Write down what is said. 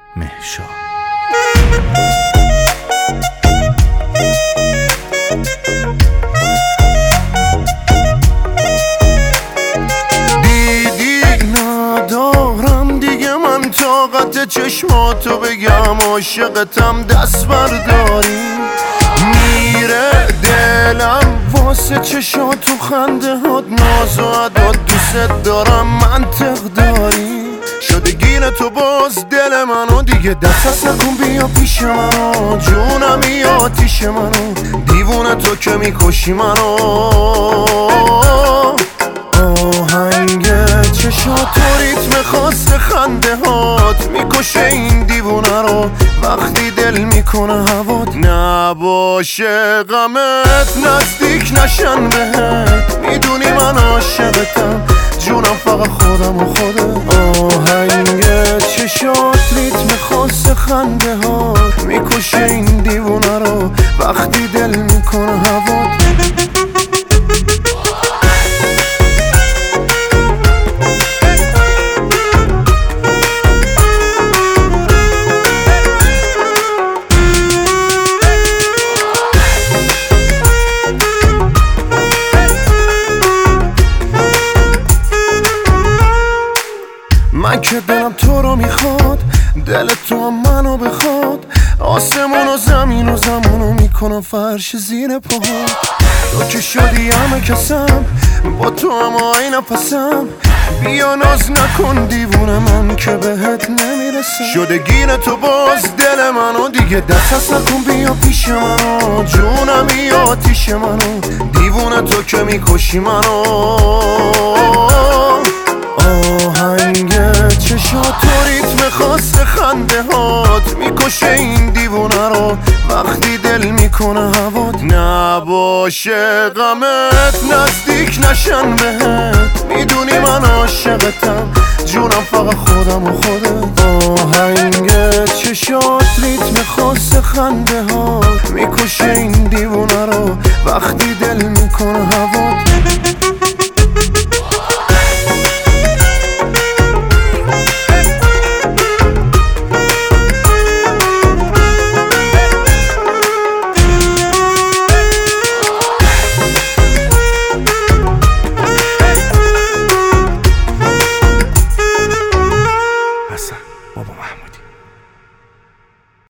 مهشا. طاقت چشماتو بگم عاشقتم دست برداری، میره دلم واسه چشاتو خنده هات ناز و عداد، دوست دارم منطق داری، شده گیر تو باز دل منو، دیگه دست نکن بیا پیش منو، جونم آتیش منو، دیوونه تو که میکشی منو، آهنگ چشات و ریتم خاص خنده هات میکشه این دیوونه رو، وقتی دل میکنه هوات نباشه غمت، نزدیک نشن بهت، میدونی من عاشقتم جونم فقط خودم و خودت، آهنگ چشات ریتم خاص خنده هات میکشه این دیوونه رو، وقتی دل میکنه هوات. من که دلم تو رو میخواد، دل تو هم منو بخواد، آسمون و زمین و زمانو میکنم فرش زیر پاهات، تو که شدی همه کسم، با تو هم آی نفسم، بیا ناز نکن دیوونه من که بهت نمیرسم، شده گیر تو باز دل منو، دیگه دست نکن بیا پیش منو، جونم آتیش منو، دیوونه تو که میکشی منو، آهنگ چشات و ریتم خاص خنده هات میکشه این دیوونه رو، وقتی دل میکنه هوات نباشه غمت، نزدیک نشن بهت، میدونی من عاشقتم جونم فقط خودم و خودت، آهنگ چشات ریتم خاص خنده هات میکشه این دیوونه رو، وقتی دل میکنه هوات.